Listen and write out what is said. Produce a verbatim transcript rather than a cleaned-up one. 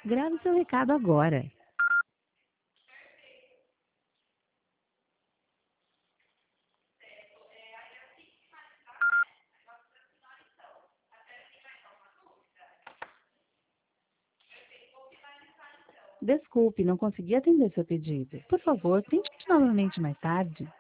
Grave seu recado agora. Desculpe, não consegui atender seu pedido. Por favor, tente novamente mais tarde.